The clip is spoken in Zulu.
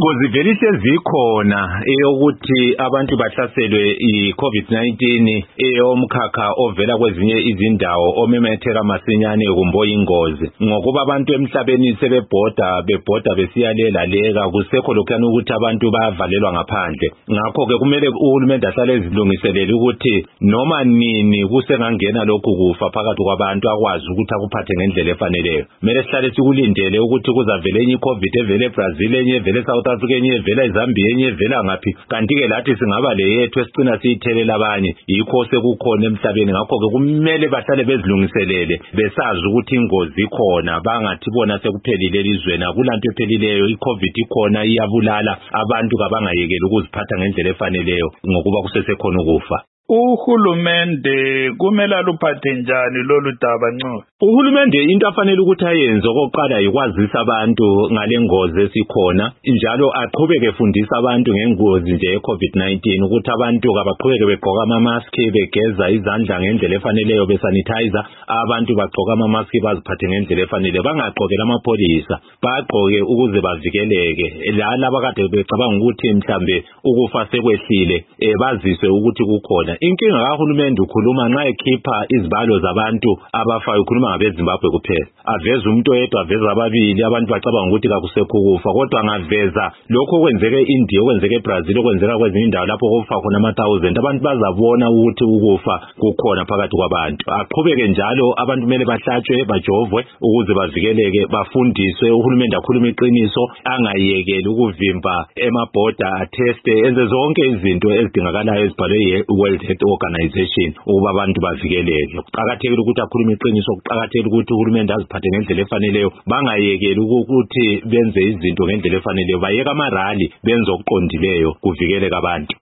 Ingozi vele sezikhona eyokuthi abantu bahlaselwe iCovid-19 eyomkhakha ovela kwezinye izindawo omemetheka masinyane kumbe ingozi ngokuba abantu emhlabeni sebebhoda besiyalela kusekho lokhana ukuthi abantu bayavalelwa ngaphandle. Ngakho ke kumele uhulumende ahlale ezilungiselele ukuthi noma nini kusengangena lokhu kufa phakathi kwabantu akwazi ukuthi akuphathe ngendlela efaneleyo. Kumele sihlale sikulindele ukuthi kuzavela enye iCovid evele eBrazil, enye evele South Africa, enye evela eZambia, enye evela ngaphi. Kanti ke lathi singaba le yethu esicina siyithelela abanye. Yikho sekukhona emhlabeni. Ngakho ke kumele bahlale bezilungiselele besazi ukuthi ingozi ikhona, bangathi bona sekuphelile elizweni. Akulanto ephelileyo, iCovid ikhona iyabulala abantu kabangayekeli ukuziphatha ngendlela efaneleyo ngokuba kusesekhona ukufa. Uhulumende kumele aluphathe njani lolu daba Ncube? Uhulumende into afanele ukuthi ayenze okokuqala yikwazisa abantu ngale ngozi esikhona, njalo aqhubeke efundisa abantu ngengozi nje yeCovid-19 ukuthi abantu kabaqhubeke begqoka ama-mask, begeza izandla ngendlela efaneleyo, besanitizer, abantu bagqoka ama-mask baziphathe ngendlela efaneleyo, bangagqokela amapholisa, bagqoke ukuze bavikeleke. Laba kade becabanga ukuthi mhlambe ukufa sekwehlile baziswe ukuthi kukhona. Inkinga kahulumende ukhuluma nxa ekhipha izibalo zabantu abafayo, ukhuluma ngabeZimbabwe kuphela. Aveza umuntu oyedwa, aveza ababili, abantu bacabanga ukuthi kakusekho ukufa. Kodwa angaveza lokho okwenzeke eIndia, okwenzeke eBrazil, okwenzeka kwezinye indawo lapho kufa khona ama-1000, abantu bazabona ukuthi ukufa kukhona phakathi kwabantu. Aqhubeke njalo, abantu kumele bahlatshwe, bajovwe ukuze bavikeleke, bafundiswe. Uhulumende akhulume iqiniso, angayekeli ukuvimba emabhoda, atheste, enze zonke izinto ezidingakalayo ezibhalwe World Health Organization ukuba abantu bavikeleke. Kuqakathekile ukuthi akhulume iqiniso, kuqakathekile ukuthi uhulumende aziphathe ngendlela efaneleyo, bangayekeli ukuthi benze izinto ngendlela efaneleyo, bayeka amarali benze okuqondileyo kuvikeleke abantu.